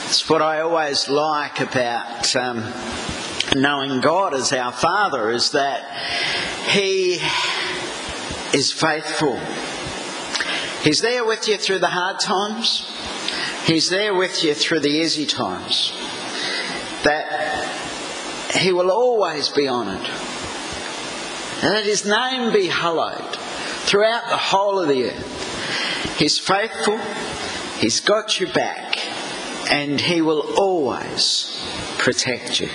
It's what I always like about knowing God as our Father, is that He is faithful. He's there with you through the hard times. He's there with you through the easy times. That He will always be honoured. And that His name be hallowed throughout the whole of the earth. He's faithful. He's got you back. And He will always protect you.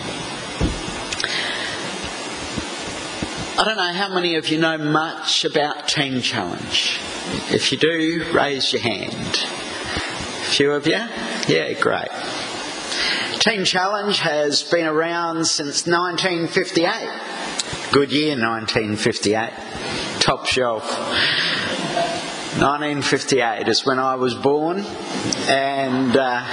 I don't know how many of you know much about Teen Challenge. If you do, raise your hand. A few of you? Yeah, great. Teen Challenge has been around since 1958. Good year, 1958. Top shelf. 1958 is when I was born, and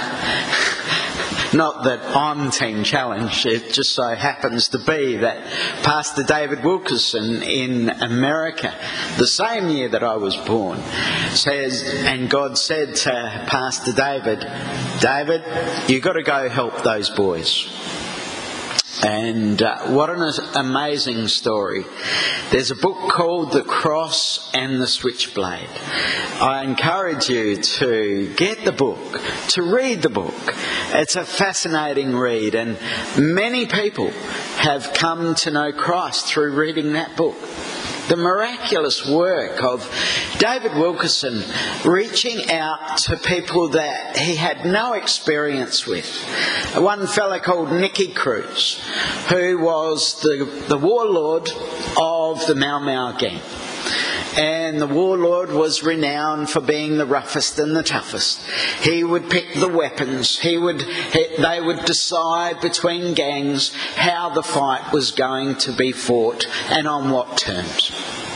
not that I'm Teen Challenge, it just so happens to be that Pastor David Wilkerson in America, the same year that I was born, says, and God said to Pastor David, you've got to go help those boys. And what an amazing story. There's a book called The Cross and the Switchblade. I encourage you to get the book, to read the book. It's a fascinating read, and many people have come to know Christ through reading that book. The miraculous work of David Wilkerson reaching out to people that he had no experience with. One fella called Nicky Cruz, who was the warlord of the Mau Mau gang. And the warlord was renowned for being the roughest and the toughest. He would pick the weapons. They would decide between gangs how the fight was going to be fought and on what terms.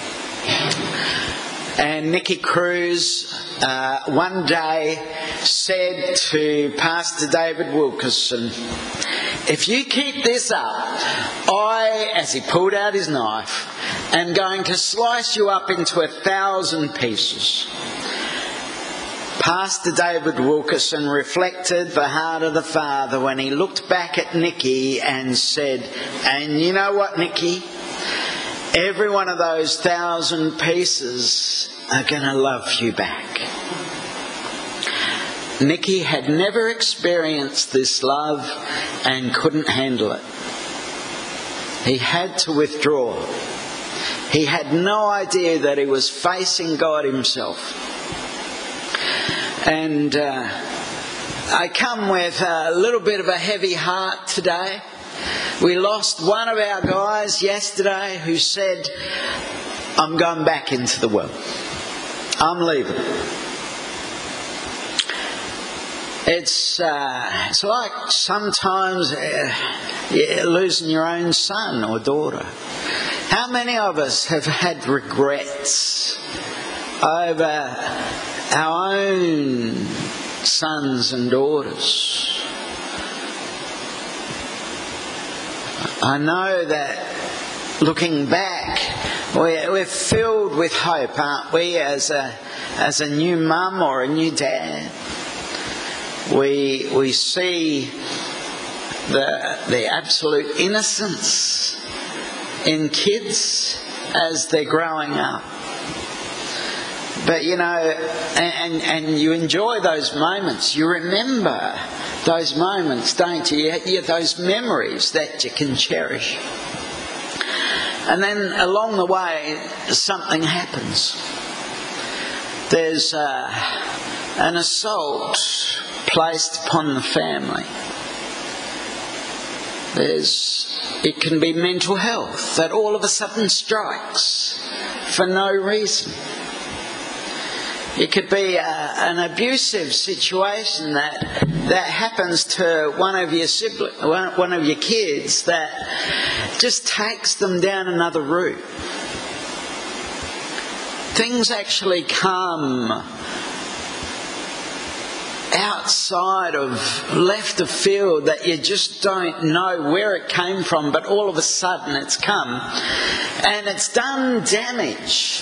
And Nicky Cruz one day said to Pastor David Wilkerson, if you keep this up, as he pulled out his knife, am going to slice you up into 1,000 pieces. Pastor David Wilkerson reflected the heart of the Father when he looked back at Nicky and said, and you know what, Nicky? Every one of those 1,000 pieces are going to love you back. Nicky had never experienced this love and couldn't handle it. He had to withdraw. He had no idea that he was facing God himself. And I come with a little bit of a heavy heart today. We lost one of our guys yesterday who said, I'm going back into the world. I'm leaving. It's like sometimes losing your own son or daughter. How many of us have had regrets over our own sons and daughters? I know that looking back, we're filled with hope, aren't we, as a new mum or a new dad? We see the absolute innocence in kids as they're growing up. But and you enjoy those moments. You remember those moments, don't you? You have those memories that you can cherish. And then along the way, something happens. There's an assault placed upon the family. It can be mental health that all of a sudden strikes for no reason. It could be an abusive situation that happens to one of your kids that just takes them down another route. Things actually come outside of left of field that you just don't know where it came from, but all of a sudden it's come and it's done damage.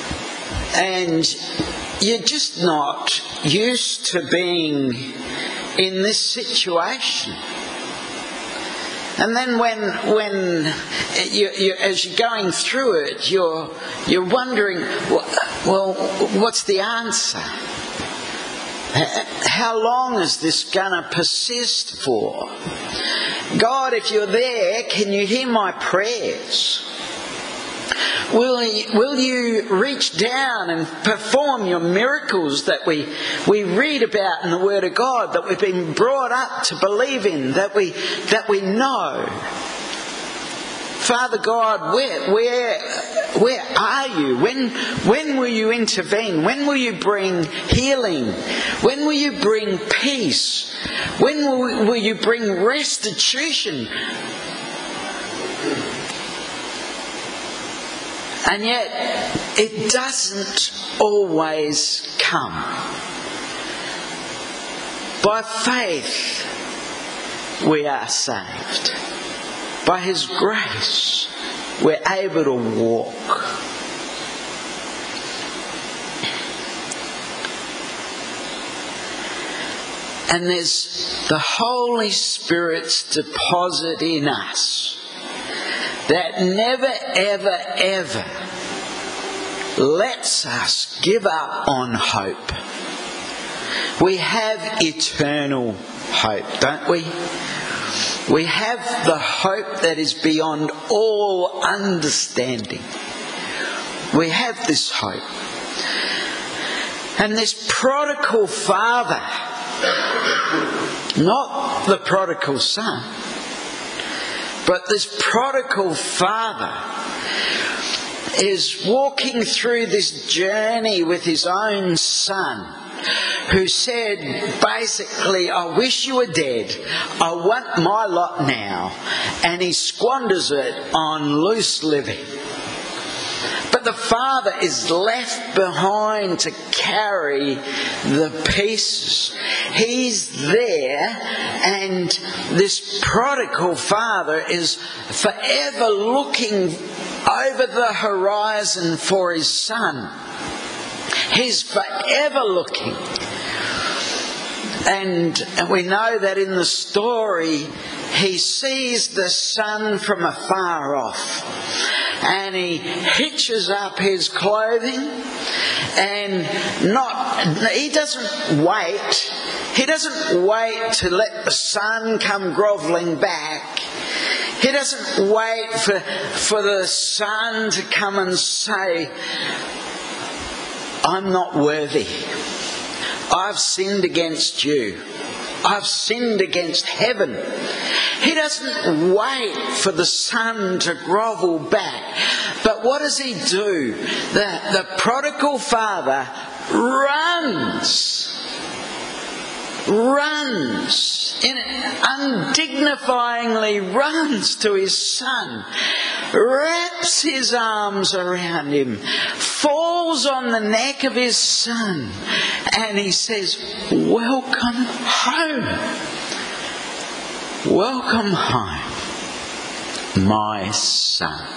And you're just not used to being in this situation. And then when as you're going through it, you're wondering, well, what's the answer? How long is this going to persist for? God, if you're there, can you hear my prayers? Will you reach down and perform your miracles that we read about in the Word of God, that we've been brought up to believe in, that we know? Father God, where are you? When will you intervene? When will you bring healing? When will you bring peace? When will you bring restitution? And yet, it doesn't always come. By faith, we are saved. By His grace, we're able to walk. And there's the Holy Spirit's deposit in us that never, ever, ever lets us give up on hope. We have eternal hope, don't we? We have the hope that is beyond all understanding. We have this hope. And this prodigal father, not the prodigal son, but this prodigal father is walking through this journey with his own son, who said, basically, I wish you were dead. I want my lot now. And he squanders it on loose living. But the father is left behind to carry the pieces. He's there, and this prodigal father is forever looking over the horizon for his son. He's forever looking. And we know that in the story, he sees the son from afar off. And he hitches up his clothing, and he doesn't wait. He doesn't wait to let the son come grovelling back. He doesn't wait for the son to come and say, I'm not worthy. I've sinned against you. I've sinned against heaven. He doesn't wait for the son to grovel back. But what does he do? The prodigal father runs, undignifyingly runs to his son, wraps his arms around him, falls on the neck of his son, and he says, welcome home. Welcome home, my son.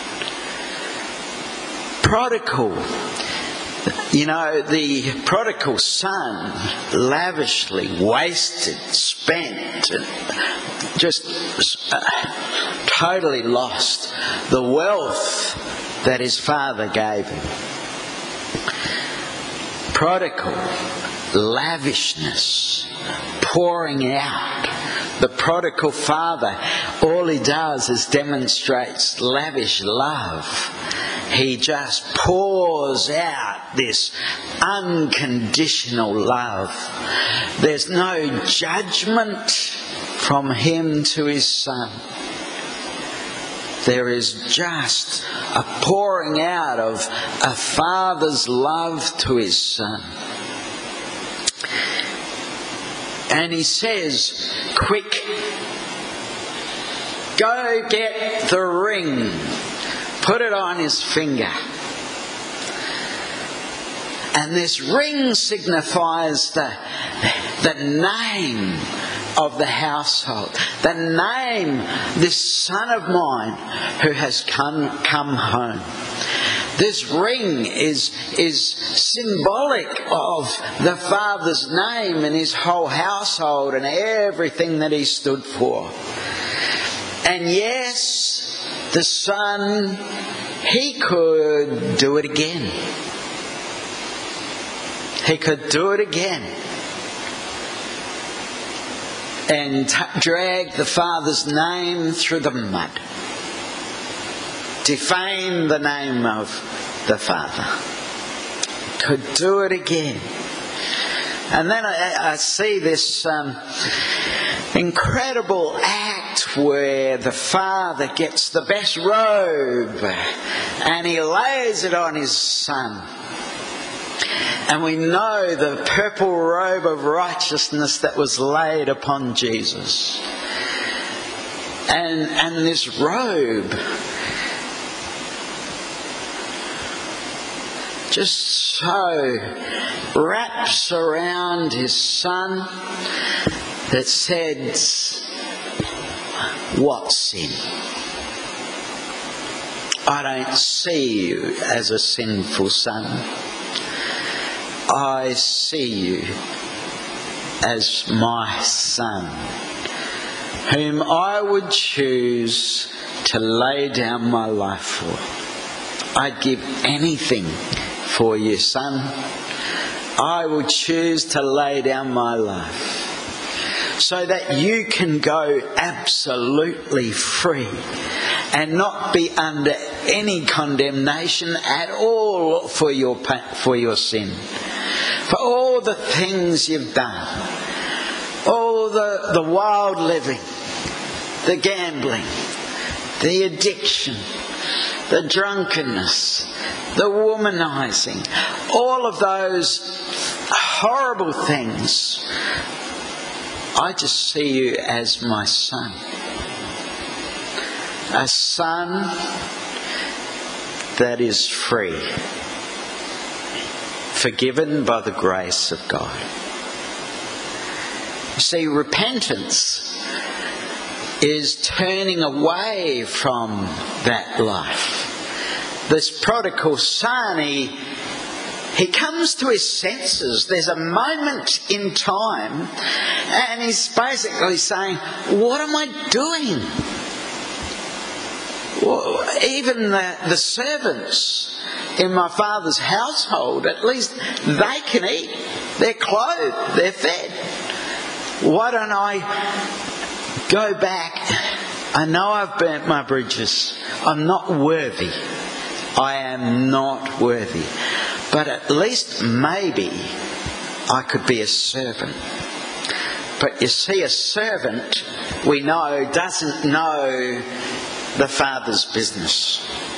Prodigal. You know, the prodigal son lavishly wasted, spent, just totally lost the wealth that his father gave him. Prodigal, lavishness, pouring out. The prodigal father, all he does is demonstrates lavish love. He just pours out this unconditional love. There's no judgment from him to his son. There is just a pouring out of a father's love to his son. And he says, quick, go get the ring. Put it on his finger. And this ring signifies the name of the household. The name, this son of mine who has come home. This ring is symbolic of the Father's name and his whole household and everything that he stood for. And yes, the Son, he could do it again. He could do it again. And drag the Father's name through the mud. Defame the name of the Father. Could do it again. And then I see this incredible act where the Father gets the best robe and he lays it on his Son. And we know the purple robe of righteousness that was laid upon Jesus. And this robe just so wraps around his Son that says, what sin? I don't see you as a sinful son. I see you as my Son, whom I would choose to lay down my life for. I'd give anything for you, Son. I would choose to lay down my life so that you can go absolutely free and not be under any condemnation at all for your sin, for all the things you've done, all the wild living, the gambling, the addiction, the drunkenness, the womanizing, all of those horrible things. I just see you as my Son. A Son that is free, forgiven by the grace of God. You see, repentance is turning away from that life. This prodigal son, he comes to his senses. There's a moment in time and he's basically saying, what am I doing? Well, even the servants in my father's household, at least they can eat. They're clothed, they're fed. Why don't I go back? I know I've burnt my bridges. I'm not worthy. I am not worthy. But at least maybe I could be a servant. But you see, a servant, we know, doesn't know the Father's business.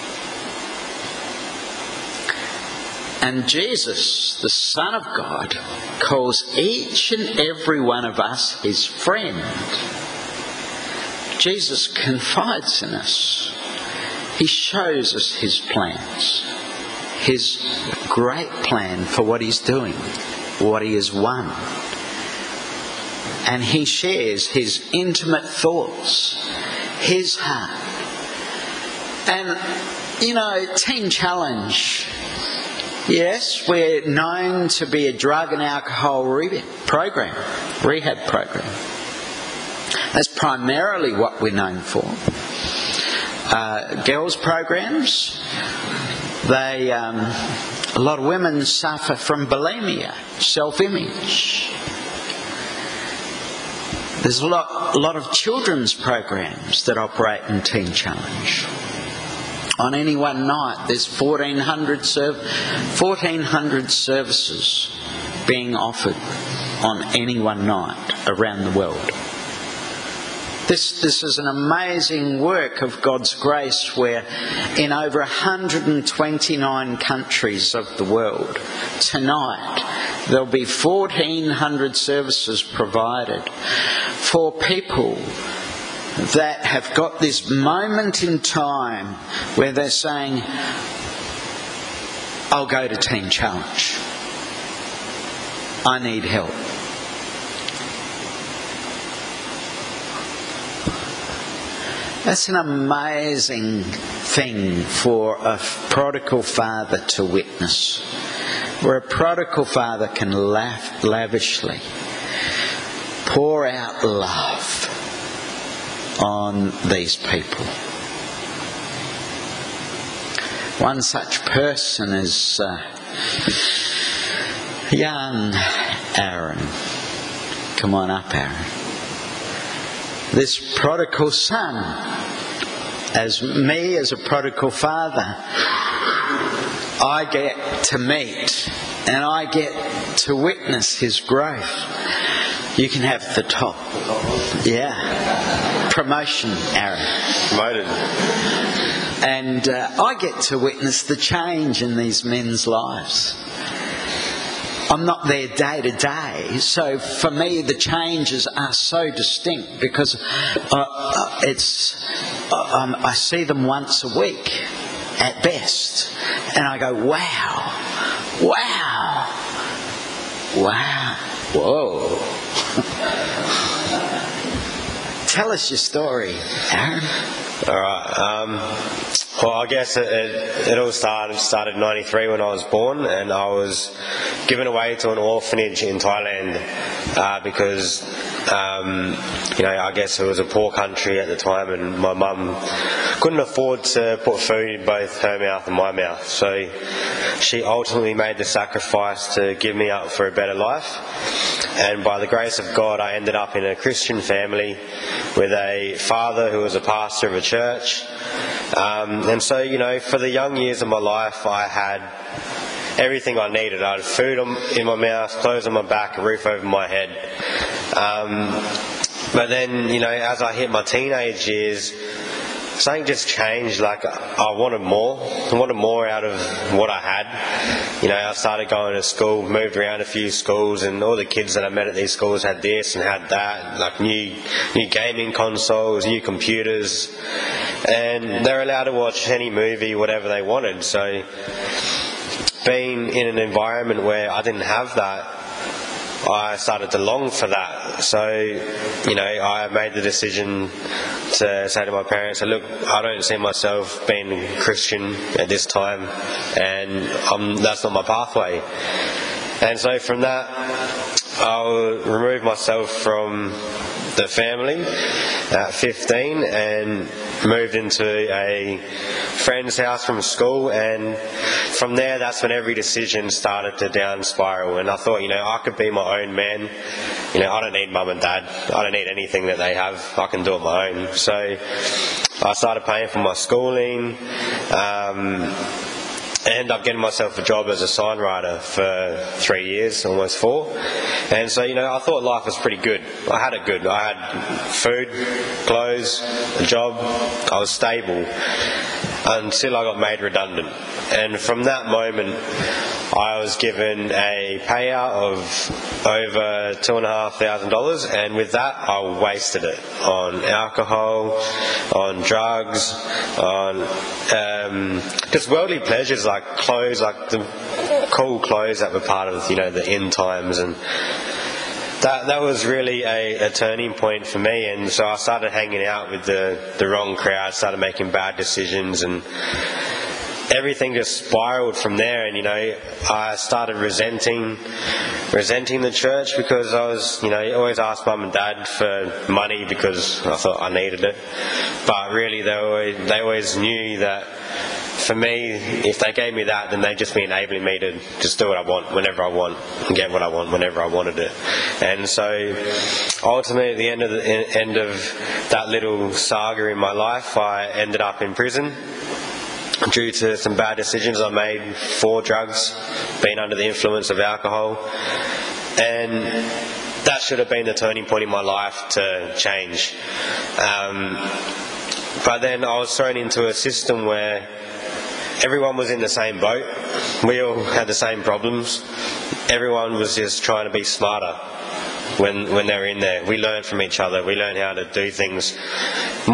And Jesus, the Son of God, calls each and every one of us his friend. Jesus confides in us. He shows us his plans. His great plan for what he's doing, what he has won. And he shares his intimate thoughts, his heart. And, Teen Challenge, yes, we're known to be a drug and alcohol rehab program. That's primarily what we're known for. Girls' programs, a lot of women suffer from bulimia, self-image. There's a lot of children's programs that operate in Teen Challenge. On any one night, there's 1,400 services being offered on any one night around the world. This is an amazing work of God's grace where in over 129 countries of the world, tonight there'll be 1,400 services provided for people that have got this moment in time where they're saying, I'll go to Teen Challenge. I need help. That's an amazing thing for a prodigal father to witness, where a prodigal father can lavishly pour out love on these people. One such person is young Aaron. Come on up, Aaron. This prodigal son, as a prodigal father, I get to meet and I get to witness his growth. You can have the top. Yeah. Promotion, Aaron. Promoted. And I get to witness the change in these men's lives. I'm not there day to day, so for me the changes are so distinct because I see them once a week at best, and I go, wow, whoa. Tell us your story, Aaron. All right. Well, I guess it all started in 93 when I was born, and I was given away to an orphanage in Thailand because, I guess it was a poor country at the time, and my mum couldn't afford to put food in both her mouth and my mouth. So she ultimately made the sacrifice to give me up for a better life. And by the grace of God, I ended up in a Christian family with a father who was a pastor of a church. And so, for the young years of my life, I had everything I needed. I had food in my mouth, clothes on my back, a roof over my head. But then, as I hit my teenage years, something just changed. Like, I wanted more. I wanted more out of what I had. I started going to school, moved around a few schools, and all the kids that I met at these schools had this and had that, like new gaming consoles, new computers, and they're allowed to watch any movie, whatever they wanted. So being in an environment where I didn't have that, I started to long for that. So, I made the decision to say to my parents, look, I don't see myself being a Christian at this time, and that's not my pathway. And so from that, I'll remove myself from the family at 15 and moved into a friend's house from school, and from there that's when every decision started to down spiral. And I thought, I could be my own man. I don't need mum and dad. I don't need anything that they have. I can do it my own. So I started paying for my schooling. I ended up getting myself a job as a signwriter for 3 years, almost 4. And so, I thought life was pretty good. I had it good. I had food, clothes, a job. I was stable until I got made redundant. And from that moment, I was given a payout of over $2,500, and with that I wasted it on alcohol, on drugs, on just worldly pleasures like clothes, like the cool clothes that were part of the end times. And that was really a turning point for me. And so I started hanging out with the wrong crowd, started making bad decisions, and everything just spiraled from there. And I started resenting the church because I was always asked mum and dad for money because I thought I needed it, but really they always knew that for me, if they gave me that, then they'd just be enabling me to just do what I want whenever I want and get what I want whenever I wanted it. And so ultimately at the end of that little saga in my life, I ended up in prison due to some bad decisions I made for drugs, being under the influence of alcohol. And that should have been the turning point in my life to change. But then I was thrown into a system where everyone was in the same boat. We all had the same problems. Everyone was just trying to be smarter when they were in there. We learned from each other. We learned how to do things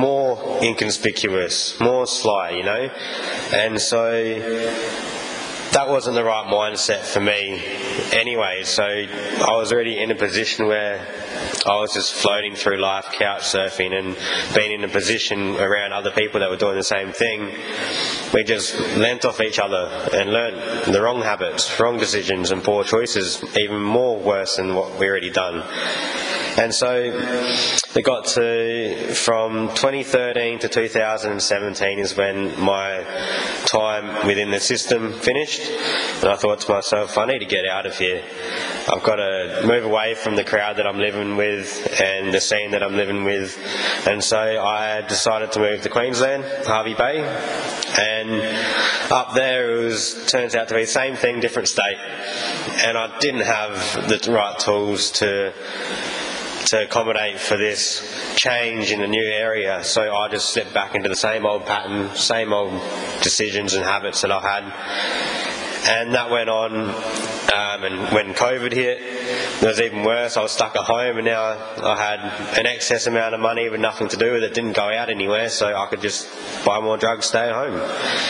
more inconspicuous, more sly, And so that wasn't the right mindset for me anyway. So I was already in a position where I was just floating through life, couch surfing, and being in a position around other people that were doing the same thing. We just leant off each other and learnt the wrong habits, wrong decisions and poor choices, even more worse than what we already done. And so it got to, from 2013 to 2017 is when my time within the system finished, and I thought to myself, I need to get out of here. I've got to move away from the crowd that I'm living with and the scene that I'm living with. And so I decided to move to Queensland, Hervey Bay, and up there turns out to be the same thing, different state, and I didn't have the right tools to accommodate for this change in a new area, so I just slipped back into the same old pattern, same old decisions and habits that I had. And that went on, and when COVID hit, it was even worse. I was stuck at home, and now I had an excess amount of money with nothing to do with it, didn't go out anywhere, so I could just buy more drugs, stay at home.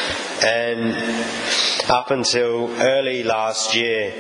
And up until early last year,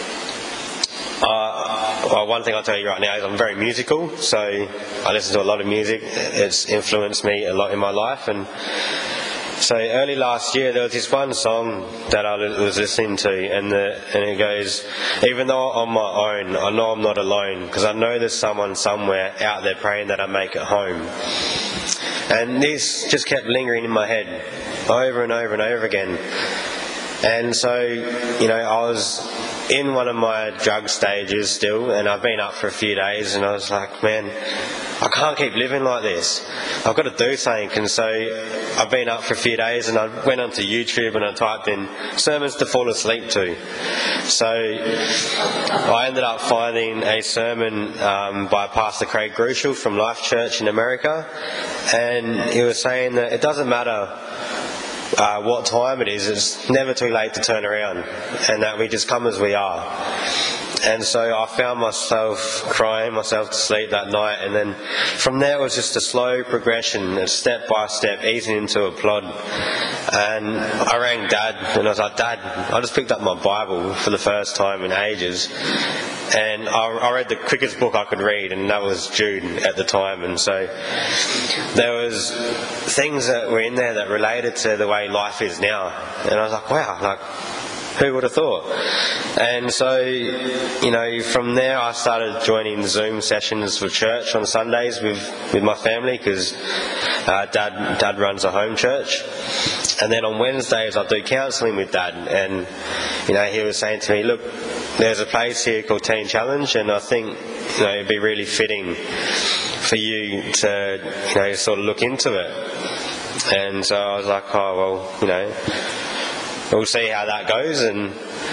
well, one thing I'll tell you right now is I'm very musical, so I listen to a lot of music. It's influenced me a lot in my life. And so early last year there was this one song that I was listening to, and it goes, even though I'm on my own, I know I'm not alone, because I know there's someone somewhere out there praying that I make it home. And this just kept lingering in my head over and over and over again. And so, I was in one of my drug stages still, and I've been up for a few days, and I was like, man, I can't keep living like this. I've got to do something. And so I've been up for a few days, and I went onto YouTube and I typed in sermons to fall asleep to. So I ended up finding a sermon by Pastor Craig Grushel from Life Church in America, and he was saying that it doesn't matter what time it is, it's never too late to turn around, and that we just come as we are. And so I found myself crying myself to sleep that night, and then from there it was just a slow progression, a step by step, easing into a plod. And I rang Dad, and I was like, Dad, I just picked up my Bible for the first time in ages, and I read the quickest book I could read, and that was Jude at the time. And so there was things that were in there that related to the way life is now, and I was like, wow, who would have thought? And so, from there I started joining Zoom sessions for church on Sundays with my family, because Dad runs a home church. And then on Wednesdays I do counselling with Dad, and he was saying to me, look, there's a place here called Teen Challenge, and I think it'd be really fitting for you to sort of look into it. And so I was like, oh well, we'll see how that goes. And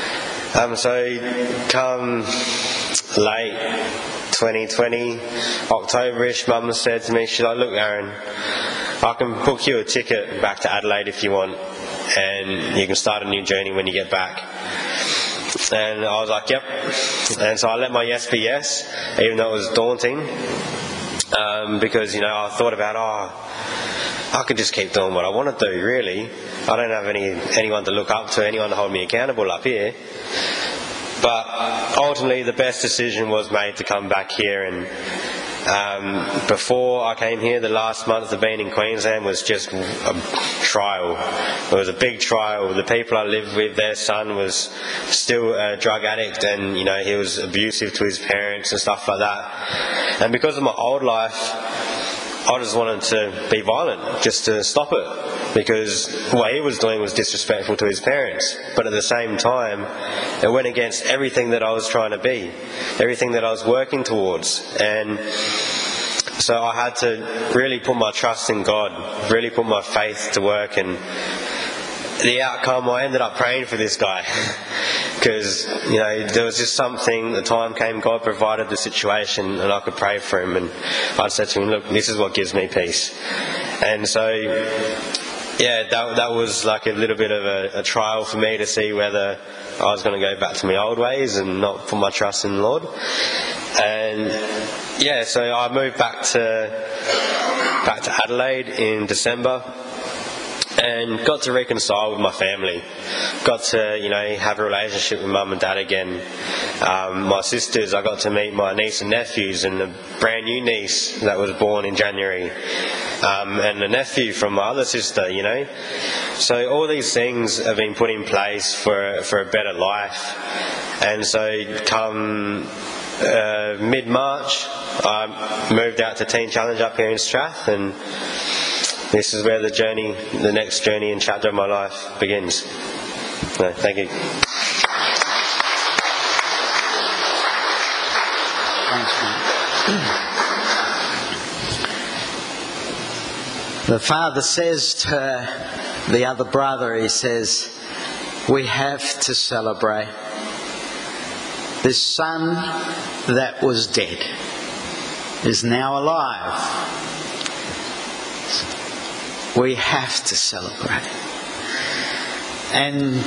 so come late 2020, October-ish, Mum said to me, she's like, look Aaron, I can book you a ticket back to Adelaide if you want, and you can start a new journey when you get back. And I was like, yep. And so I let my yes be yes, even though it was daunting, because I thought about, I could just keep doing what I want to do, really. I don't have anyone to look up to, anyone to hold me accountable up here. But ultimately the best decision was made to come back here, and before I came here, the last month of being in Queensland was just a trial. It was a big trial. The people I lived with, their son was still a drug addict, and he was abusive to his parents and stuff like that. And because of my old life, I just wanted to be violent, just to stop it, because what he was doing was disrespectful to his parents. But at the same time, it went against everything that I was trying to be, everything that I was working towards. And so I had to really put my trust in God, really put my faith to work. And the outcome, I ended up praying for this guy, because there was just something, the time came, God provided the situation, and I could pray for him. And I said to him, look, this is what gives me peace. And so that was like a little bit of a trial for me to see whether I was going to go back to my old ways and not put my trust in the Lord. And so I moved back to Adelaide in December. And and got to reconcile with my family. Got to, have a relationship with mum and dad again. My sisters, I got to meet my niece and nephews, and a brand new niece that was born in January, and a nephew from my other sister, So all these things have been put in place for a better life. And so come mid-March, I moved out to Teen Challenge up here in Strath, and this is where the next journey and chapter of my life begins. So, thank you. Thanks, mate. The father says to the other brother, he says, we have to celebrate. This son that was dead is now alive. We have to celebrate. And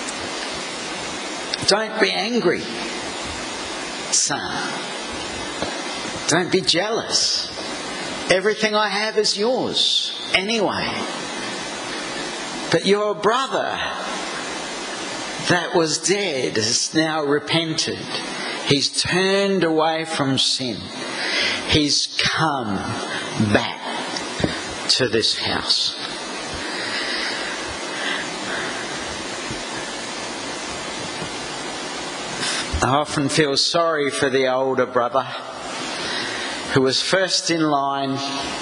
don't be angry, son. Don't be jealous. Everything I have is yours anyway. But your brother that was dead has now repented. He's turned away from sin. He's come back to this house. I often feel sorry for the older brother who was first in line,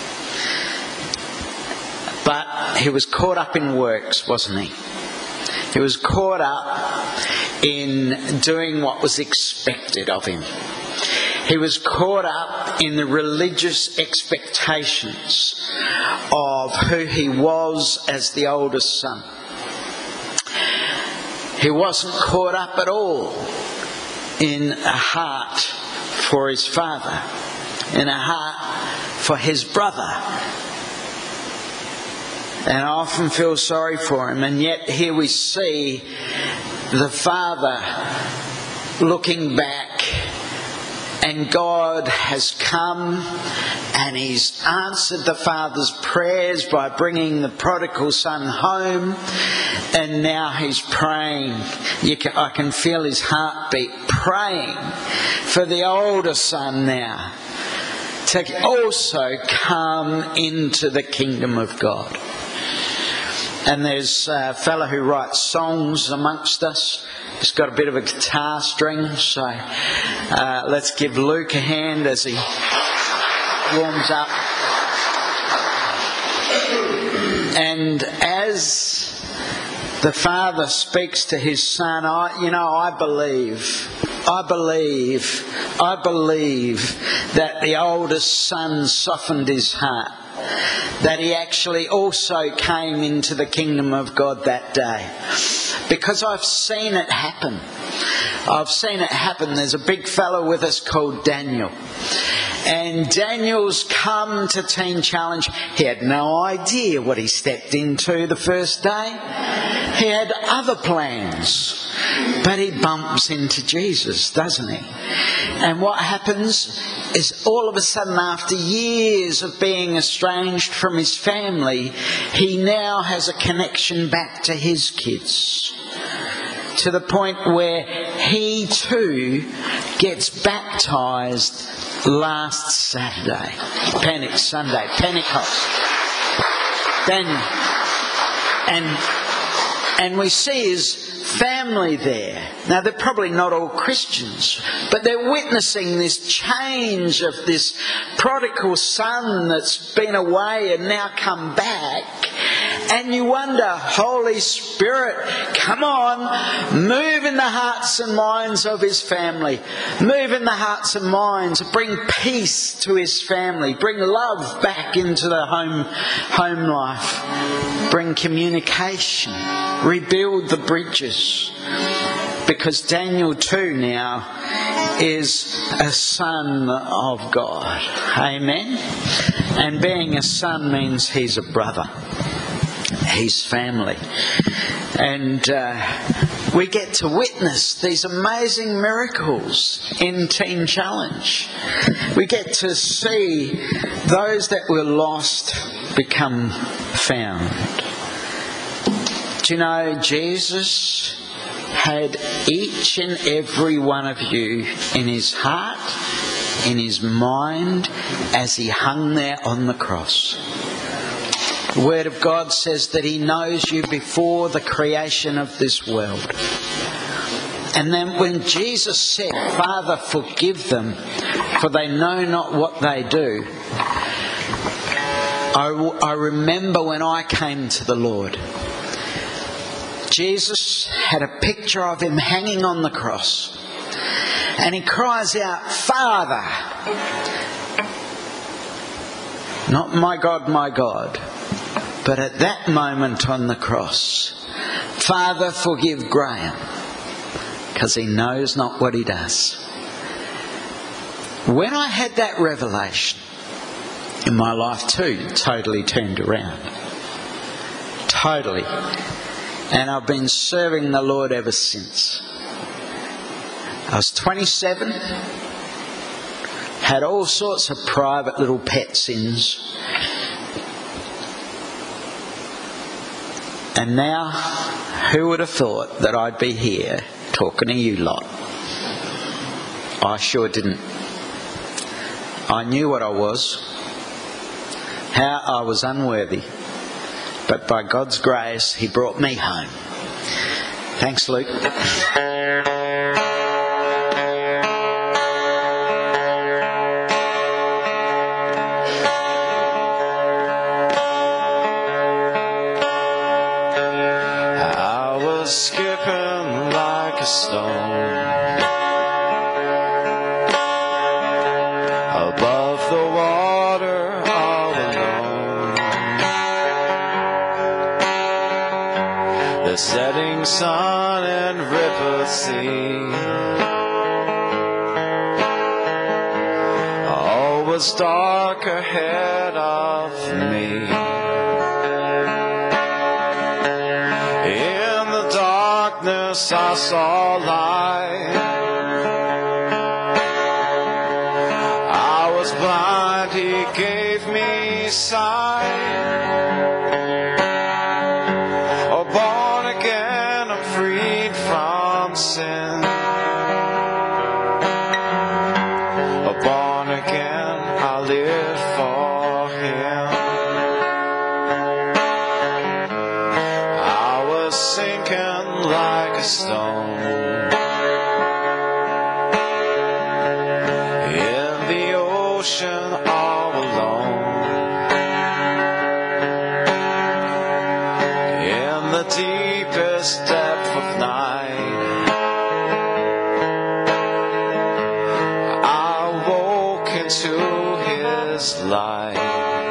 but he was caught up in works, wasn't he? He was caught up in doing what was expected of him. He was caught up in the religious expectations of who he was as the oldest son. He wasn't caught up at all in a heart for his father, in a heart for his brother. And I often feel sorry for him, and yet here we see the father looking back, and God has come and he's answered the father's prayers by bringing the prodigal son home, and now he's praying. I can feel his heartbeat, praying for the older son now to also come into the kingdom of God. And there's a fellow who writes songs amongst us. He's got a bit of a guitar string, so let's give Luke a hand as he warms up. And as the father speaks to his son, I believe that the oldest son softened his heart, that he actually also came into the kingdom of God that day. Because I've seen it happen. There's a big fellow with us called Daniel. And Daniel's come to Teen Challenge. He had no idea what he stepped into the first day. He had other plans. But he bumps into Jesus, doesn't he? And what happens is all of a sudden, after years of being estranged from his family, he now has a connection back to his kids. To the point where he too gets baptised last Saturday. Pentecost. And we see his family there. Now, they're probably not all Christians, but they're witnessing this change of this prodigal son that's been away and now come back. And you wonder, Holy Spirit, come on, move in the hearts and minds of his family. Move in the hearts and minds. Bring peace to his family. Bring love back into the home life. Bring communication. Rebuild the bridges. Because Daniel too now is a son of God. Amen? And being a son means he's a brother. He's family. And we get to witness these amazing miracles in Teen Challenge. We get to see those that were lost become found. you know, Jesus had each and every one of you in his heart, in his mind, as he hung there on the cross. The Word of God says that he knows you before the creation of this world. And then when Jesus said, "Father, forgive them, for they know not what they do," I remember when I came to the Lord, Jesus had a picture of him hanging on the cross. And he cries out, "Father," not "my God, my God." But at that moment on the cross, "Father, forgive Graham, because he knows not what he does." When I had that revelation, in my life too totally turned around. Totally. And I've been serving the Lord ever since. I was 27, had all sorts of private little pet sins. And now, who would have thought that I'd be here talking to you lot? I sure didn't. I knew what I was, how I was unworthy. But by God's grace, he brought me home. Thanks, Luke. I was skipping like a stone above the water, all alone. The setting sun and rippled sea, all was dark ahead of me. In the darkness I saw light. I was blind, he gave me sight. Oh, born again, I'm freed from sin. Oh, born again, I live for him. I was sinking like a stone in the ocean all alone. In the deepest depth of night, I woke into his light.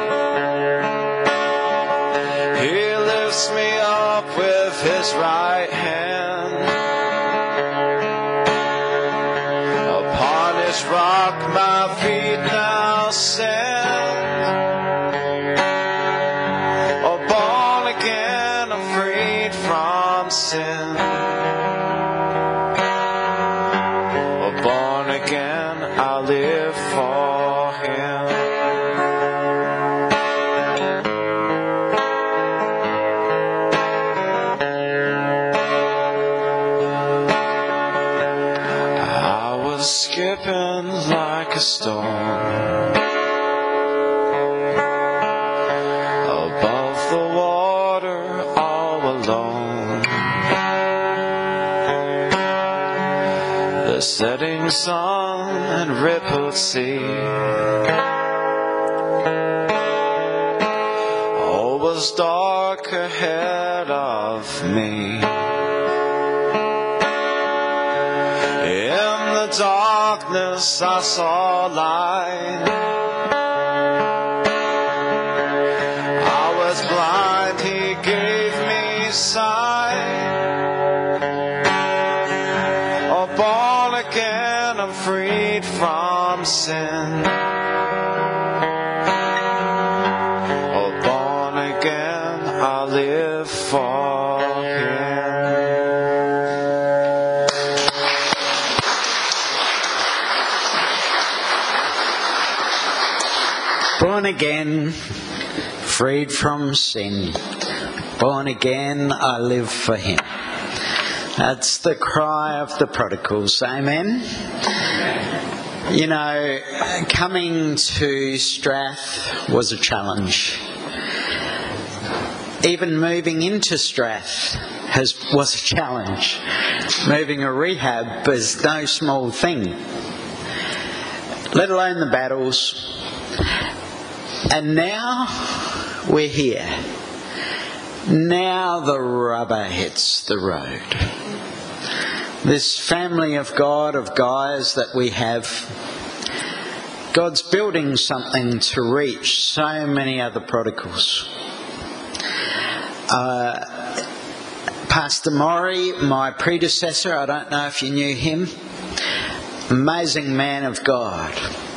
He lifts me up with his right hand. Upon his rock my feet now stand. Oh, born again, I'm freed from sin. Oh, born again, I live for him. Skipping like a stone above the water, all alone. The setting sun and rippled sea, all was dark ahead of me. In the darkness I saw light. I was blind, he gave me sight. Oh, born again, I'm freed from sin. Oh, born again, I live for him. Born again, freed from sin, born again, I live for him. That's the cry of the prodigals. Amen? You know, coming to Strath was a challenge. Even moving into Strath was a challenge. Moving a rehab is no small thing, let alone the battles. And now we're here. Now the rubber hits the road. This family of God, of guys that we have, God's building something to reach so many other prodigals. Pastor Maury, my predecessor, I don't know if you knew him, amazing man of God.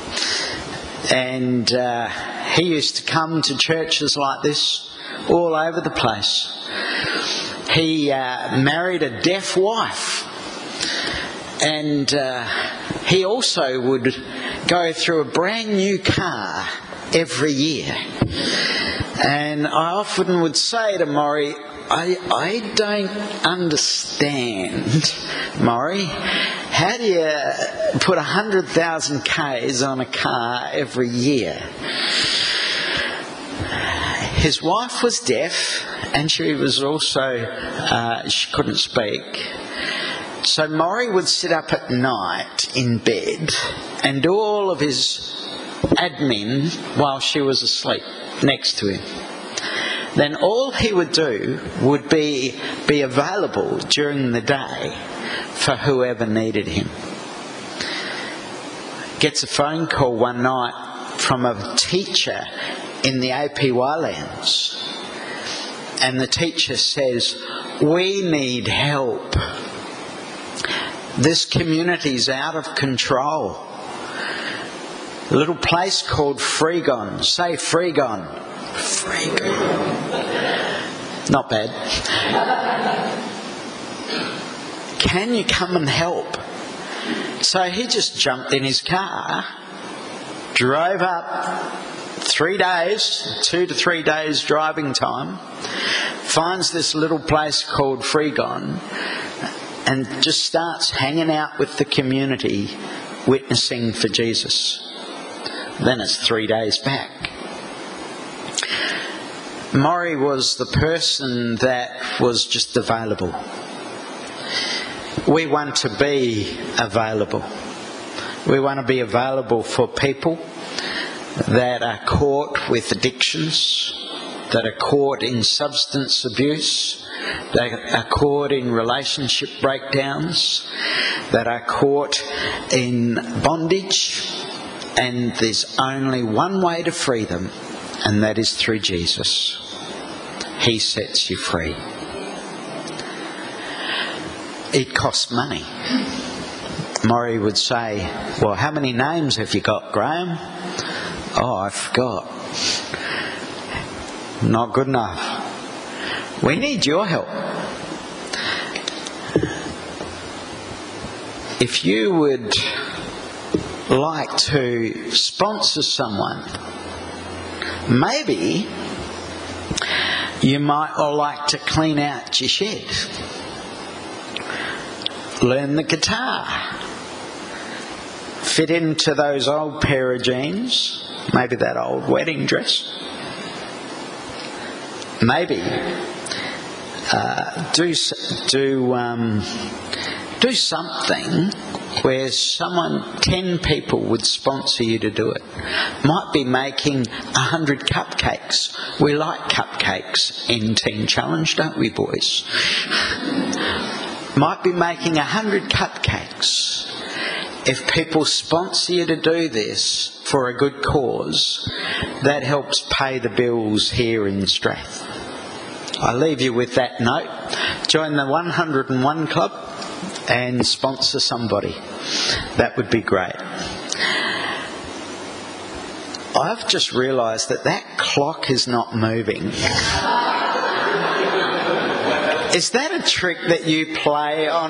And he used to come to churches like this all over the place. He married a deaf wife. And he also would go through a brand new car every year. And I often would say to Maury, I don't understand, Maury, how do you put 100,000 Ks on a car every year? His wife was deaf, and she was also, she couldn't speak. So Maury would sit up at night in bed and do all of his admin while she was asleep next to him. Then all he would do would be available during the day for whoever needed him. Gets a phone call one night from a teacher in the APY lands. And the teacher says, "We need help. This community's out of control. A little place called Freegon." Say Freegon. Freegon. Not bad. Can you come and help? So he just jumped in his car, drove up 3 days, 2 to 3 days driving time, finds this little place called Freegon, and just starts hanging out with the community, witnessing for Jesus. Then it's 3 days back. Maury was the person that was just available. We want to be available. We want to be available for people that are caught with addictions, that are caught in substance abuse, that are caught in relationship breakdowns, that are caught in bondage. And there's only one way to free them, and that is through Jesus. He sets you free. It costs money. Maury would say, "Well, how many names have you got, Graham?" "Oh, I forgot." Not good enough. We need your help. If you would like to sponsor someone, maybe you might all like to clean out your shed, learn the guitar, fit into those old pair of jeans, maybe that old wedding dress, maybe do something where 10 people would sponsor you to do it. Might be making 100 cupcakes. We like cupcakes in Teen Challenge, don't we, boys? Might be making 100 cupcakes. If people sponsor you to do this for a good cause, that helps pay the bills here in Strath. I leave you with that note. Join the 101 Club and sponsor somebody. That would be great. I've just realised that clock is not moving. Is that a trick that you play on